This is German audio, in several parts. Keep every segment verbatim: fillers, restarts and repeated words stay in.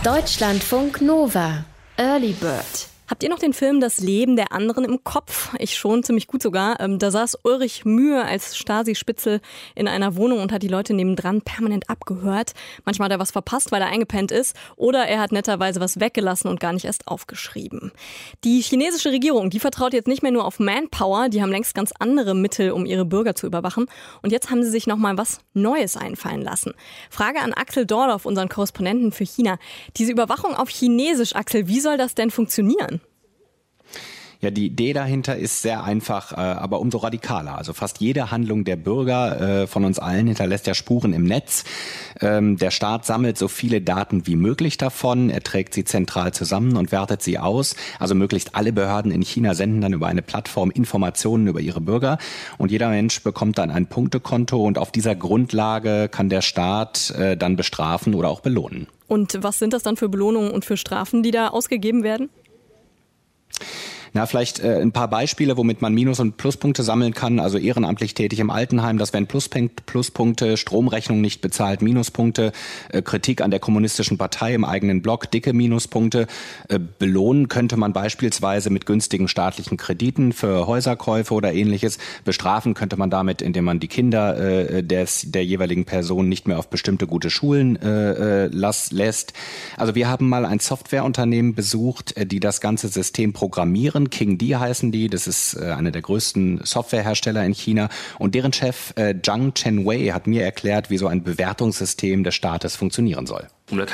Deutschlandfunk Nova. Early Bird. Habt ihr noch den Film Das Leben der anderen im Kopf? Ich schon, ziemlich gut sogar. Da saß Ulrich Mühe als Stasi-Spitzel in einer Wohnung und hat die Leute nebendran permanent abgehört. Manchmal hat er was verpasst, weil er eingepennt ist. Oder er hat netterweise was weggelassen und gar nicht erst aufgeschrieben. Die chinesische Regierung, die vertraut jetzt nicht mehr nur auf Manpower. Die haben längst ganz andere Mittel, um ihre Bürger zu überwachen. Und jetzt haben sie sich nochmal was Neues einfallen lassen. Frage an Axel Dorloff, unseren Korrespondenten für China. Diese Überwachung auf Chinesisch, Axel, wie soll das denn funktionieren? Ja, die Idee dahinter ist sehr einfach, äh, aber umso radikaler. Also fast jede Handlung der Bürger äh, von uns allen hinterlässt ja Spuren im Netz. Ähm, der Staat sammelt so viele Daten wie möglich davon, er trägt sie zentral zusammen und wertet sie aus. Also möglichst alle Behörden in China senden dann über eine Plattform Informationen über ihre Bürger und jeder Mensch bekommt dann ein Punktekonto und auf dieser Grundlage kann der Staat äh, dann bestrafen oder auch belohnen. Und was sind das dann für Belohnungen und für Strafen, die da ausgegeben werden? Na, vielleicht äh, ein paar Beispiele, womit man Minus- und Pluspunkte sammeln kann. Also ehrenamtlich tätig im Altenheim, das wären Pluspunkt, Pluspunkte, Stromrechnung nicht bezahlt, Minuspunkte, äh, Kritik an der kommunistischen Partei im eigenen Blog, dicke Minuspunkte. Äh, belohnen könnte man beispielsweise mit günstigen staatlichen Krediten für Häuserkäufe oder ähnliches. Bestrafen könnte man damit, indem man die Kinder äh, des, der jeweiligen Person nicht mehr auf bestimmte gute Schulen äh, las, lässt. Also wir haben mal ein Softwareunternehmen besucht, äh, die das ganze System programmieren. King D heißen die, das ist äh, einer der größten Softwarehersteller in China und deren Chef äh, Zhang Chenwei hat mir erklärt, wie so ein Bewertungssystem des Staates funktionieren soll.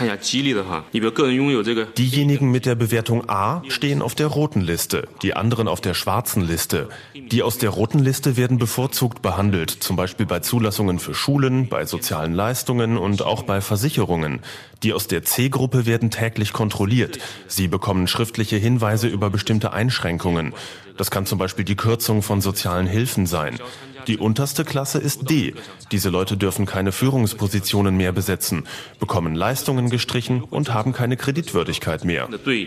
Diejenigen mit der Bewertung A stehen auf der roten Liste, die anderen auf der schwarzen Liste. Die aus der roten Liste werden bevorzugt behandelt, zum Beispiel bei Zulassungen für Schulen, bei sozialen Leistungen und auch bei Versicherungen. Die aus der C-Gruppe werden täglich kontrolliert. Sie bekommen schriftliche Hinweise über bestimmte Einschränkungen. Das kann zum Beispiel die Kürzung von sozialen Hilfen sein. Die unterste Klasse ist D. Diese Leute dürfen keine Führungspositionen mehr besetzen, bekommen Leistungen gestrichen und haben keine Kreditwürdigkeit mehr.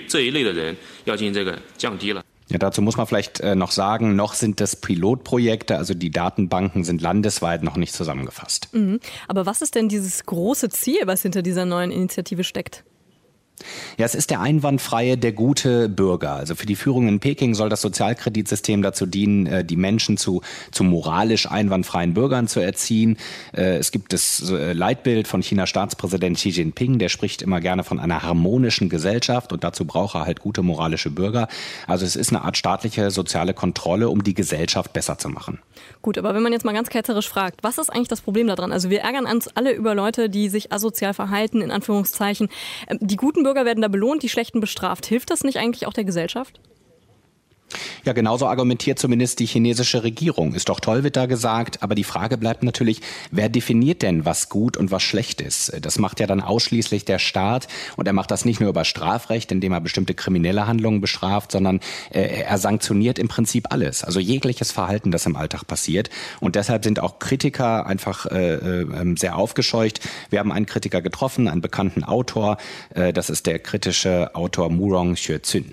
Ja, dazu muss man vielleicht äh, noch sagen, noch sind das Pilotprojekte, also die Datenbanken sind landesweit noch nicht zusammengefasst. Mhm. Aber was ist denn dieses große Ziel, was hinter dieser neuen Initiative steckt? Ja, es ist der einwandfreie, der gute Bürger. Also für die Führung in Peking soll das Sozialkreditsystem dazu dienen, die Menschen zu, zu moralisch einwandfreien Bürgern zu erziehen. Es gibt das Leitbild von Chinas Staatspräsident Xi Jinping, der spricht immer gerne von einer harmonischen Gesellschaft und dazu braucht er halt gute moralische Bürger. Also es ist eine Art staatliche soziale Kontrolle, um die Gesellschaft besser zu machen. Gut, aber wenn man jetzt mal ganz ketzerisch fragt, was ist eigentlich das Problem daran? Also wir ärgern uns alle über Leute, die sich asozial verhalten, in Anführungszeichen. Die guten Bürger werden da belohnt, die Schlechten bestraft. Hilft das nicht eigentlich auch der Gesellschaft? Ja, genauso argumentiert zumindest die chinesische Regierung. Ist doch toll, wird da gesagt. Aber die Frage bleibt natürlich, wer definiert denn, was gut und was schlecht ist? Das macht ja dann ausschließlich der Staat. Und er macht das nicht nur über Strafrecht, indem er bestimmte kriminelle Handlungen bestraft, sondern äh, er sanktioniert im Prinzip alles. Also jegliches Verhalten, das im Alltag passiert. Und deshalb sind auch Kritiker einfach äh, äh, sehr aufgescheucht. Wir haben einen Kritiker getroffen, einen bekannten Autor. Äh, das ist der kritische Autor Murong Xuezun.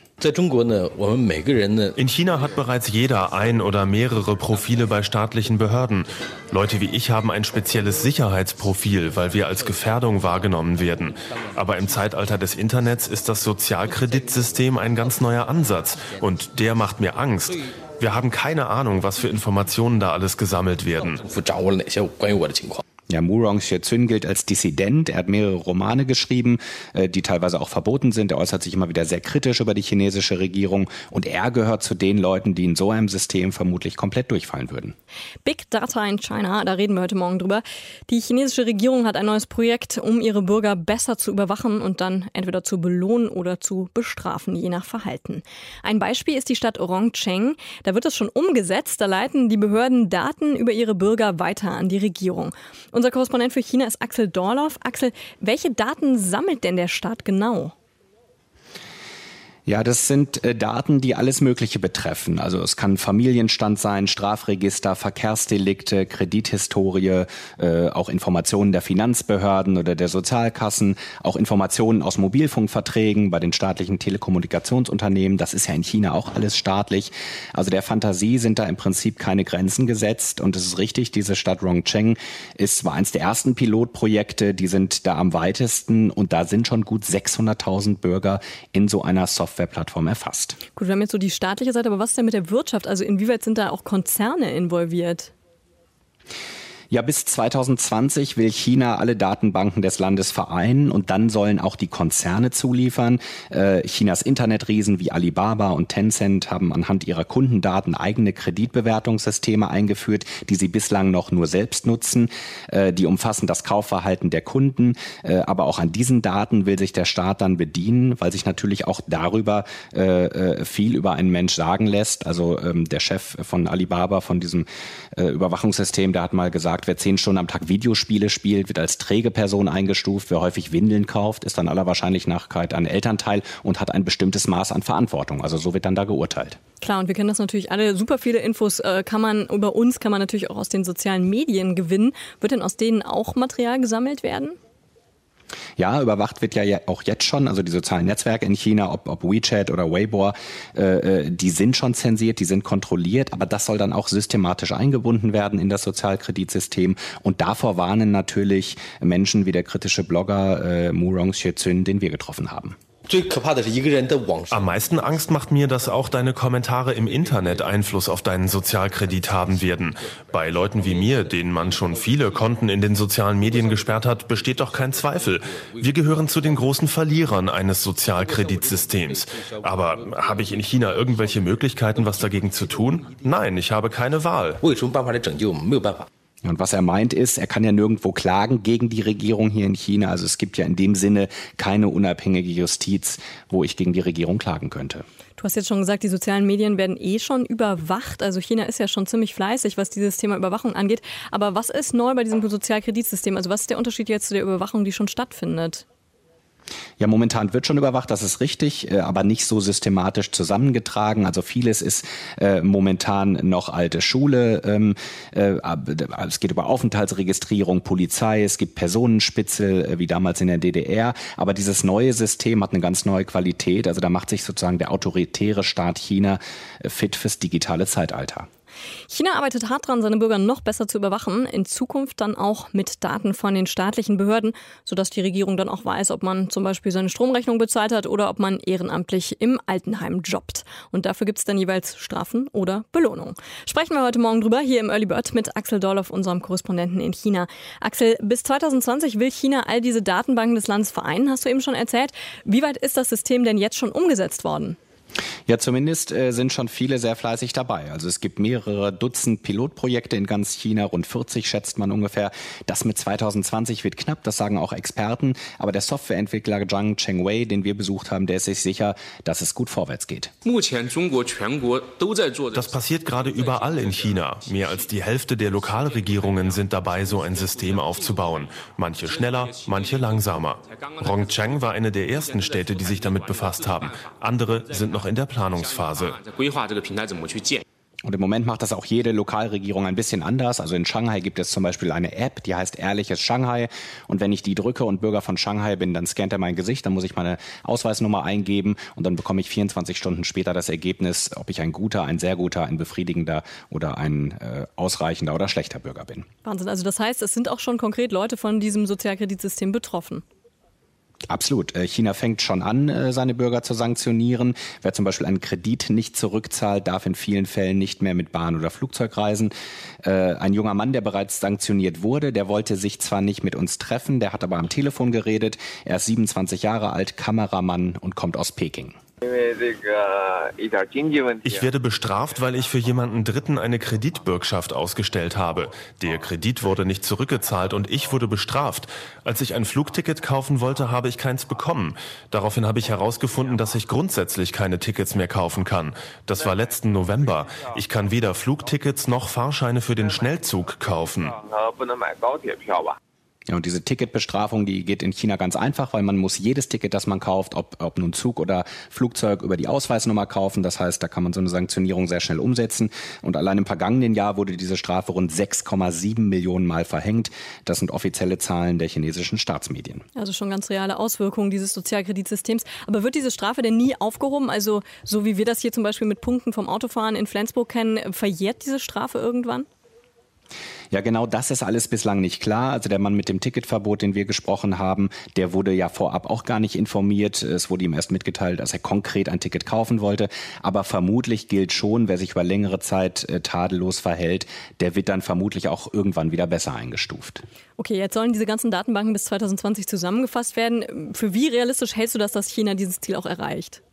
In China hat bereits jeder ein oder mehrere Profile bei staatlichen Behörden. Leute wie ich haben ein spezielles Sicherheitsprofil, weil wir als Gefährdung wahrgenommen werden. Aber im Zeitalter des Internets ist das Sozialkreditsystem ein ganz neuer Ansatz und der macht mir Angst. Wir haben keine Ahnung, was für Informationen da alles gesammelt werden. Ja, Murong Xuezun gilt als Dissident. Er hat mehrere Romane geschrieben, die teilweise auch verboten sind. Er äußert sich immer wieder sehr kritisch über die chinesische Regierung. Und er gehört zu den Leuten, die in so einem System vermutlich komplett durchfallen würden. Big Data in China, da reden wir heute Morgen drüber. Die chinesische Regierung hat ein neues Projekt, um ihre Bürger besser zu überwachen und dann entweder zu belohnen oder zu bestrafen, je nach Verhalten. Ein Beispiel ist die Stadt Rongcheng. Da wird es schon umgesetzt. Da leiten die Behörden Daten über ihre Bürger weiter an die Regierung. Unser Korrespondent für China ist Axel Dorloff. Axel, welche Daten sammelt denn der Staat genau? Ja, das sind äh, Daten, die alles Mögliche betreffen. Also es kann Familienstand sein, Strafregister, Verkehrsdelikte, Kredithistorie, äh, auch Informationen der Finanzbehörden oder der Sozialkassen, auch Informationen aus Mobilfunkverträgen bei den staatlichen Telekommunikationsunternehmen. Das ist ja in China auch alles staatlich. Also der Fantasie sind da im Prinzip keine Grenzen gesetzt. Und es ist richtig, diese Stadt Rongcheng ist war eins der ersten Pilotprojekte, die sind da am weitesten. Und da sind schon gut sechshunderttausend Bürger in so einer Software Plattform erfasst. Gut, wir haben jetzt so die staatliche Seite, aber was ist denn mit der Wirtschaft? Also inwieweit sind da auch Konzerne involviert? Ja, bis zwanzig zwanzig will China alle Datenbanken des Landes vereinen und dann sollen auch die Konzerne zuliefern. Äh, Chinas Internetriesen wie Alibaba und Tencent haben anhand ihrer Kundendaten eigene Kreditbewertungssysteme eingeführt, die sie bislang noch nur selbst nutzen. Äh, die umfassen das Kaufverhalten der Kunden, äh, aber auch an diesen Daten will sich der Staat dann bedienen, weil sich natürlich auch darüber äh, viel über einen Mensch sagen lässt. Also ähm, der Chef von Alibaba, von diesem äh, Überwachungssystem, der hat mal gesagt, wer zehn Stunden am Tag Videospiele spielt, wird als träge Person eingestuft. Wer häufig Windeln kauft, ist dann aller Wahrscheinlichkeit ein Elternteil und hat ein bestimmtes Maß an Verantwortung. Also so wird dann da geurteilt. Klar, und wir kennen das natürlich alle. Super viele Infos äh, kann man über uns, kann man natürlich auch aus den sozialen Medien gewinnen. Wird denn aus denen auch Material gesammelt werden? Ja, überwacht wird ja auch jetzt schon, also die sozialen Netzwerke in China, ob, ob WeChat oder Weibo, äh, die sind schon zensiert, die sind kontrolliert, aber das soll dann auch systematisch eingebunden werden in das Sozialkreditsystem und davor warnen natürlich Menschen wie der kritische Blogger äh, Mu Rongxue-Zun, den wir getroffen haben. Am meisten Angst macht mir, dass auch deine Kommentare im Internet Einfluss auf deinen Sozialkredit haben werden. Bei Leuten wie mir, denen man schon viele Konten in den sozialen Medien gesperrt hat, besteht doch kein Zweifel. Wir gehören zu den großen Verlierern eines Sozialkreditsystems. Aber habe ich in China irgendwelche Möglichkeiten, was dagegen zu tun? Nein, ich habe keine Wahl. Und was er meint ist, er kann ja nirgendwo klagen gegen die Regierung hier in China. Also es gibt ja in dem Sinne keine unabhängige Justiz, wo ich gegen die Regierung klagen könnte. Du hast jetzt schon gesagt, die sozialen Medien werden eh schon überwacht. Also China ist ja schon ziemlich fleißig, was dieses Thema Überwachung angeht. Aber was ist neu bei diesem Sozialkreditsystem? Also was ist der Unterschied jetzt zu der Überwachung, die schon stattfindet? Ja, momentan wird schon überwacht, das ist richtig, aber nicht so systematisch zusammengetragen. Also vieles ist äh, momentan noch alte Schule. Ähm, äh, es geht über Aufenthaltsregistrierung, Polizei, es gibt Personenspitzel, äh, wie damals in der D D R. Aber dieses neue System hat eine ganz neue Qualität. Also da macht sich sozusagen der autoritäre Staat China äh, fit fürs digitale Zeitalter. China arbeitet hart daran, seine Bürger noch besser zu überwachen, in Zukunft dann auch mit Daten von den staatlichen Behörden, sodass die Regierung dann auch weiß, ob man zum Beispiel seine Stromrechnung bezahlt hat oder ob man ehrenamtlich im Altenheim jobbt. Und dafür gibt es dann jeweils Strafen oder Belohnungen. Sprechen wir heute Morgen drüber hier im Early Bird mit Axel Dorloff, unserem Korrespondenten in China. Axel, bis zwanzig zwanzig will China all diese Datenbanken des Landes vereinen, hast du eben schon erzählt. Wie weit ist das System denn jetzt schon umgesetzt worden? Ja, zumindest äh, sind schon viele sehr fleißig dabei. Also es gibt mehrere Dutzend Pilotprojekte in ganz China, rund vierzig schätzt man ungefähr. Das mit zwanzig zwanzig wird knapp, das sagen auch Experten. Aber der Softwareentwickler Zhang Chengwei, den wir besucht haben, der ist sich sicher, dass es gut vorwärts geht. Das passiert gerade überall in China. Mehr als die Hälfte der Lokalregierungen sind dabei, so ein System aufzubauen. Manche schneller, manche langsamer. Rongcheng war eine der ersten Städte, die sich damit befasst haben. Andere sind noch in der Planungsphase. Und im Moment macht das auch jede Lokalregierung ein bisschen anders. Also in Shanghai gibt es zum Beispiel eine App, die heißt Ehrliches Shanghai. Und wenn ich die drücke und Bürger von Shanghai bin, dann scannt er mein Gesicht, dann muss ich meine Ausweisnummer eingeben und dann bekomme ich vierundzwanzig Stunden später das Ergebnis, ob ich ein guter, ein sehr guter, ein befriedigender oder ein äh, ausreichender oder schlechter Bürger bin. Wahnsinn, also das heißt, es sind auch schon konkret Leute von diesem Sozialkreditsystem betroffen. Absolut. China fängt schon an, seine Bürger zu sanktionieren. Wer zum Beispiel einen Kredit nicht zurückzahlt, darf in vielen Fällen nicht mehr mit Bahn oder Flugzeug reisen. Ein junger Mann, der bereits sanktioniert wurde, der wollte sich zwar nicht mit uns treffen, der hat aber am Telefon geredet. Er ist siebenundzwanzig Jahre alt, Kameramann und kommt aus Peking. Ich werde bestraft, weil ich für jemanden Dritten eine Kreditbürgschaft ausgestellt habe. Der Kredit wurde nicht zurückgezahlt und ich wurde bestraft. Als ich ein Flugticket kaufen wollte, habe ich keins bekommen. Daraufhin habe ich herausgefunden, dass ich grundsätzlich keine Tickets mehr kaufen kann. Das war letzten November. Ich kann weder Flugtickets noch Fahrscheine für den Schnellzug kaufen. Ja, und diese Ticketbestrafung, die geht in China ganz einfach, weil man muss jedes Ticket, das man kauft, ob, ob nun Zug oder Flugzeug, über die Ausweisnummer kaufen. Das heißt, da kann man so eine Sanktionierung sehr schnell umsetzen. Und allein im vergangenen Jahr wurde diese Strafe rund sechs Komma sieben Millionen Mal verhängt. Das sind offizielle Zahlen der chinesischen Staatsmedien. Also schon ganz reale Auswirkungen dieses Sozialkreditsystems. Aber wird diese Strafe denn nie aufgehoben? Also so wie wir das hier zum Beispiel mit Punkten vom Autofahren in Flensburg kennen, verjährt diese Strafe irgendwann? Ja, genau das ist alles bislang nicht klar. Also der Mann mit dem Ticketverbot, den wir gesprochen haben, der wurde ja vorab auch gar nicht informiert. Es wurde ihm erst mitgeteilt, dass er konkret ein Ticket kaufen wollte. Aber vermutlich gilt schon, wer sich über längere Zeit äh, tadellos verhält, der wird dann vermutlich auch irgendwann wieder besser eingestuft. Okay, jetzt sollen diese ganzen Datenbanken bis zwanzig zwanzig zusammengefasst werden. Für wie realistisch hältst du das, dass China dieses Ziel auch erreicht?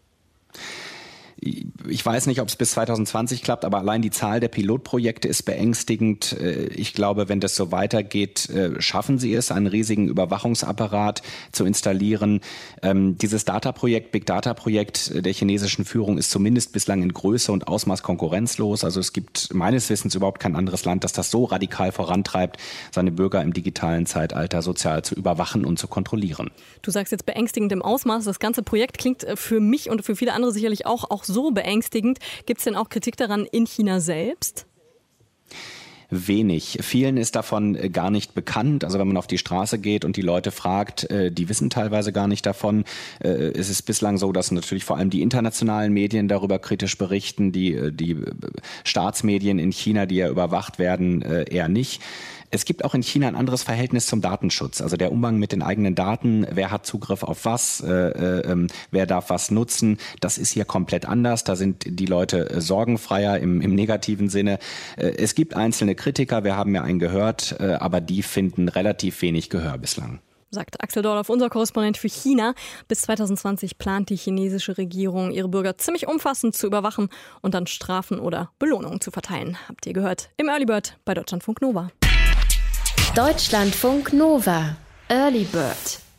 Ich weiß nicht, ob es bis zwanzig zwanzig klappt, aber allein die Zahl der Pilotprojekte ist beängstigend. Ich glaube, wenn das so weitergeht, schaffen sie es, einen riesigen Überwachungsapparat zu installieren. Dieses Data-Projekt, Big-Data-Projekt der chinesischen Führung ist zumindest bislang in Größe und Ausmaß konkurrenzlos. Also es gibt meines Wissens überhaupt kein anderes Land, das das so radikal vorantreibt, seine Bürger im digitalen Zeitalter sozial zu überwachen und zu kontrollieren. Du sagst jetzt beängstigend im Ausmaß. Das ganze Projekt klingt für mich und für viele andere sicherlich auch, auch so beängstigend. Gibt es denn auch Kritik daran in China selbst? Wenig. Vielen ist davon gar nicht bekannt. Also wenn man auf die Straße geht und die Leute fragt, die wissen teilweise gar nicht davon. Es ist bislang so, dass natürlich vor allem die internationalen Medien darüber kritisch berichten, die, die Staatsmedien in China, die ja überwacht werden, eher nicht. Es gibt auch in China ein anderes Verhältnis zum Datenschutz. Also der Umgang mit den eigenen Daten, wer hat Zugriff auf was, äh, äh, wer darf was nutzen, das ist hier komplett anders. Da sind die Leute äh, sorgenfreier im, im negativen Sinne. Äh, es gibt einzelne Kritiker, wir haben ja einen gehört, äh, aber die finden relativ wenig Gehör bislang. Sagt Axel Dorloff, unser Korrespondent für China. Bis zwanzig zwanzig plant die chinesische Regierung, ihre Bürger ziemlich umfassend zu überwachen und dann Strafen oder Belohnungen zu verteilen. Habt ihr gehört? Im Early Bird bei Deutschlandfunk Nova. Deutschlandfunk Nova. Early Bird.